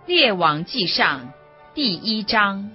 列王纪上第1章。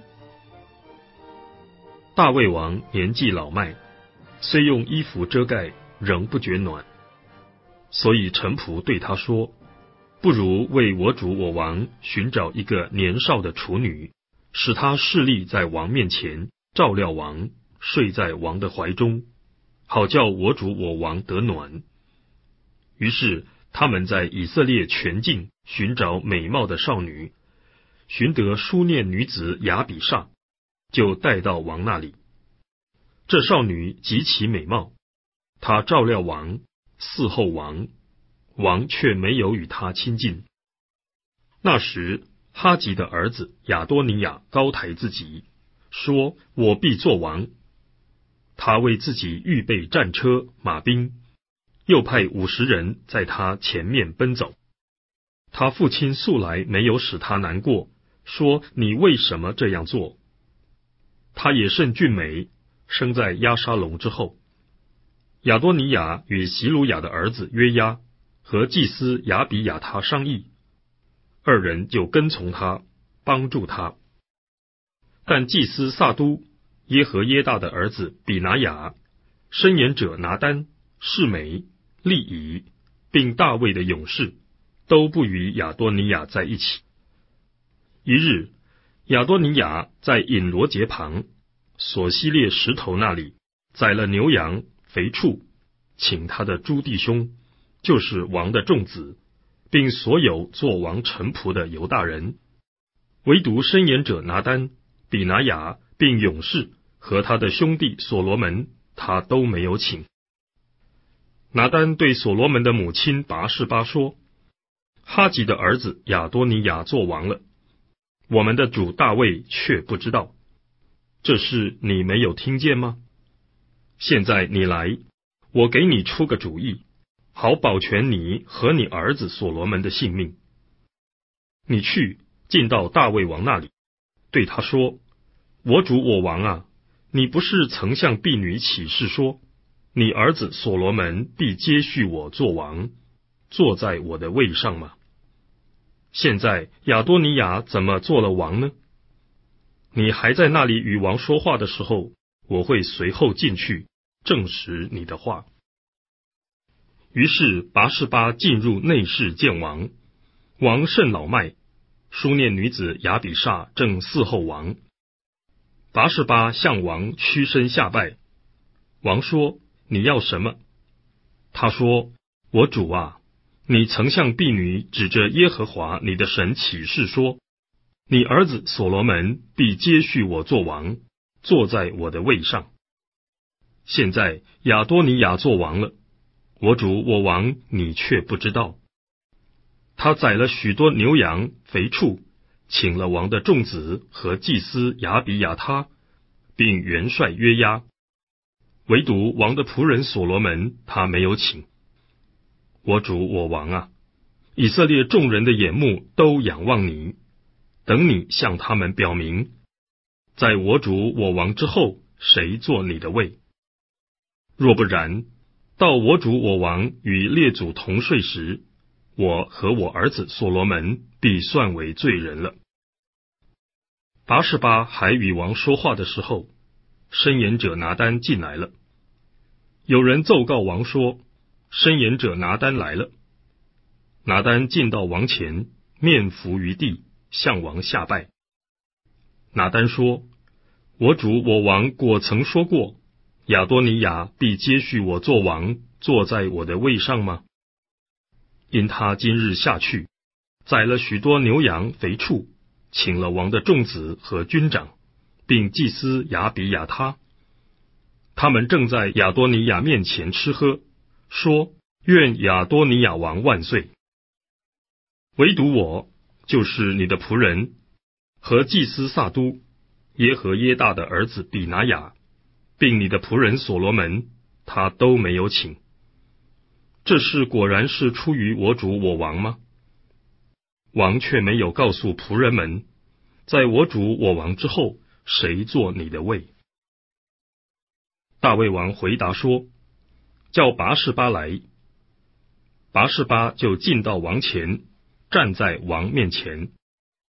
大卫王年纪老迈，虽用衣服遮盖，仍不觉暖。所以臣仆对他说：不如为我主我王寻找一个年少的处女，使她侍立在王面前，照料王，睡在王的怀中，好叫我主我王得暖。于是他们在以色列全境寻找美貌的少女，寻得书念女子亚比煞，就带到王那里。这少女极其美貌，她照料王，伺候王，王却没有与她亲近。那时哈吉的儿子亚多尼亚高抬自己，说：我必作王。他为自己预备战车马兵，又派50人在他前面奔走。他父亲素来没有使他难过，说：你为什么这样做？他也甚俊美，生在押沙龙之后。亚多尼亚与席鲁雅的儿子约押和祭司亚比亚他商议，二人就跟从他，帮助他。但祭司撒都、耶和耶大的儿子比拿雅、申言者拿单、示每、利以，并大卫的勇士，都不与亚多尼亚在一起。一日，亚多尼亚在隐罗节旁索西列石头那里宰了牛羊肥畜，请他的诸弟兄，就是王的众子，并所有做王臣仆的犹大人，唯独申言者拿单、比拿雅并勇士和他的兄弟所罗门，他都没有请。拿单对所罗门的母亲拔示巴说：哈吉的儿子亚多尼亚做王了，我们的主大卫却不知道，这事你没有听见吗？现在你来，我给你出个主意，好保全你和你儿子所罗门的性命。你去进到大卫王那里，对他说：我主我王啊，你不是曾向婢女起誓说，你儿子所罗门必接续我做王，坐在我的位上吗？现在亚多尼亚怎么做了王呢？你还在那里与王说话的时候，我会随后进去证实你的话。于是拔示巴进入内室见王，王甚老迈，书念女子亚比煞正伺候王。拔示巴向王屈身下拜。王说：你要什么？他说：我主啊，你曾向婢女指着耶和华你的神起誓说，你儿子所罗门必接续我做王，坐在我的位上。现在亚多尼亚做王了，我主我王你却不知道。他宰了许多牛羊肥畜，请了王的众子和祭司亚比亚他，并元帅约押，唯独王的仆人所罗门他没有请。我主我王啊，以色列众人的眼目都仰望你，等你向他们表明，在我主我王之后，谁做你的位？若不然，到我主我王与列祖同睡时，我和我儿子所罗门必算为罪人了。拔示巴还与王说话的时候，申言者拿单进来了。有人奏告王说，申言者拿单来了。拿单进到王前，面伏于地，向王下拜。拿单说：我主我王果曾说过，亚多尼亚必接续我做王，坐在我的位上吗？因他今日下去，宰了许多牛羊肥畜，请了王的众子和军长，并祭司亚比亚他。他们正在亚多尼亚面前吃喝，说：愿亚多尼亚王万岁。唯独我，就是你的仆人，和祭司撒都、耶和耶大的儿子比拿雅，并你的仆人所罗门，他都没有请。这事果然是出于我主我王吗？王却没有告诉仆人们，在我主我王之后，谁做你的位？大卫王回答说：叫拔示巴来。拔示巴就进到王前，站在王面前。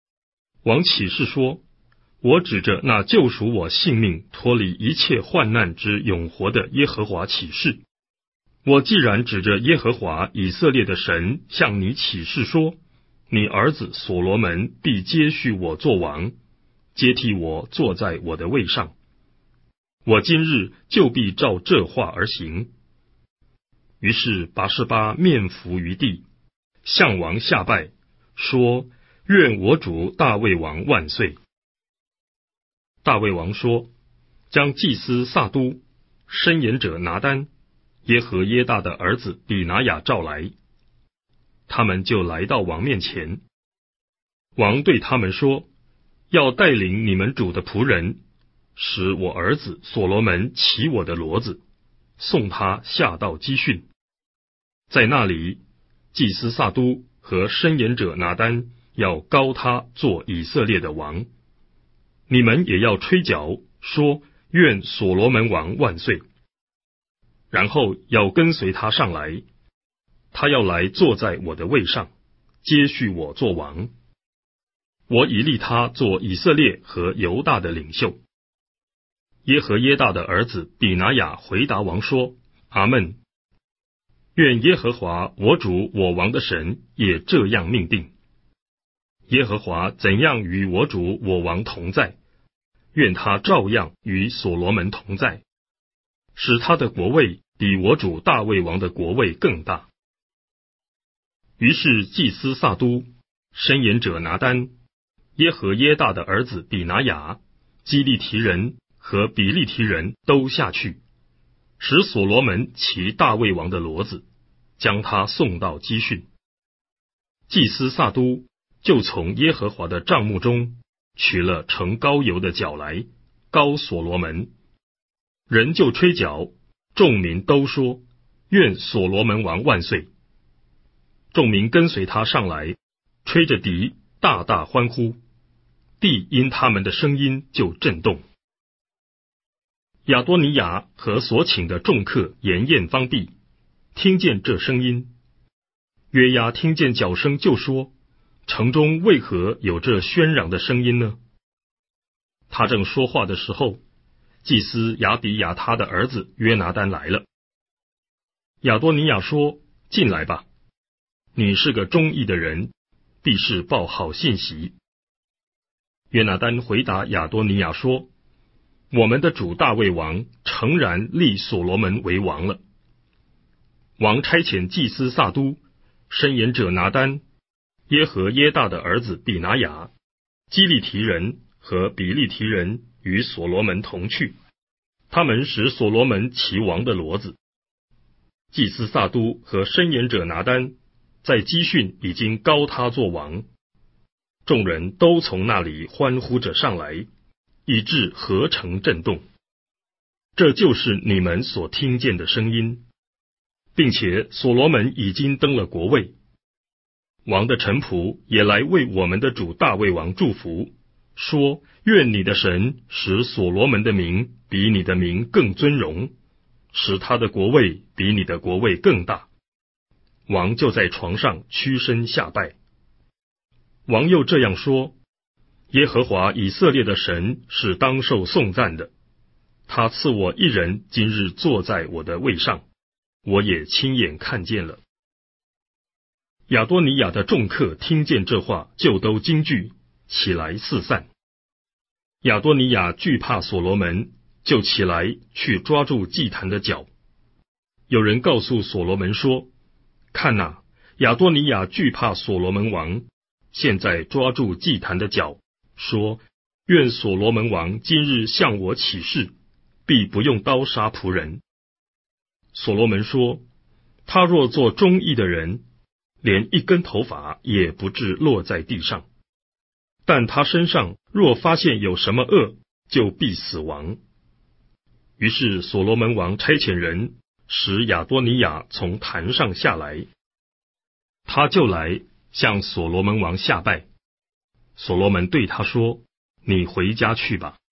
王起誓说，我指着那救赎我性命、脱离一切患难之永活的耶和华起誓，我既然指着耶和华以色列的神向你起誓说，你儿子所罗门必接续我做王，接替我坐在我的位上，我今日就必照这话而行。于是拔示巴面伏于地，向王下拜，说，愿我主大卫王万岁。大卫王说，将祭司撒都、申言者拿单、耶和耶大的儿子比拿雅召来，他们就来到王面前。王对他们说，要带领你们主的仆人，使我儿子所罗门骑我的骡子，送他下到基训。在那里，祭司撒都和申言者拿单要膏他做以色列的王。你们也要吹角，说，愿所罗门王万岁。然后要跟随他上来，他要来坐在我的位上，接续我做王。我已立他做以色列和犹大的领袖。耶和耶大的儿子比拿雅回答王说，阿们。愿耶和华我主我王的神也这样命定。耶和华怎样与我主我王同在，愿他照样与所罗门同在，使他的国位比我主大卫王的国位更大。于是祭司撒都、申言者拿单、耶和耶大的儿子比拿雅、基利提人和比利提人都下去，使所罗门骑大卫王的骡子，将他送到基训。祭司撒都就从耶和华的帐幕中取了盛膏油的角来，膏所罗门。人就吹角，众民都说，愿所罗门王万岁。众民跟随他上来，吹着笛，大大欢呼，地因他们的声音就震动。亚多尼雅和所请的众客沿宴方毕，听见这声音。约押听见角声，就说，城中为何有这喧嚷的声音呢？他正说话的时候，祭司亚比亚他的儿子约拿单来了。亚多尼雅说，进来吧，你是个忠义的人，必是报好信息。约拿单回答亚多尼雅说，我们的主大卫王诚然立所罗门为王了。王差遣祭司撒都、申言者拿单、耶和耶大的儿子比拿雅、基利提人和比利提人与所罗门同去，他们使所罗门骑王的骡子。祭司撒都和申言者拿单在基训已经膏他做王，众人都从那里欢呼着上来，以致合城震动。这就是你们所听见的声音，并且所罗门已经登了国位。王的臣仆也来为我们的主大卫王祝福，说，愿你的神使所罗门的名比你的名更尊荣，使他的国位比你的国位更大。王就在床上屈身下拜。王又这样说，耶和华以色列的神是当受颂赞的，他赐我一人今日坐在我的位上，我也亲眼看见了。亚多尼雅的众客听见这话，就都惊惧，起来四散。亚多尼雅惧怕所罗门，就起来去抓住祭坛的角。有人告诉所罗门说，看哪，亚多尼雅惧怕所罗门王，现在抓住祭坛的角，说，愿所罗门王今日向我起誓，必不用刀杀仆人。所罗门说，他若做忠义的人，连一根头发也不致落在地上，但他身上若发现有什么恶，就必死亡。于是所罗门王差遣人使亚多尼雅从坛上下来，他就来向所罗门王下拜。所罗门对他说，你回家去吧。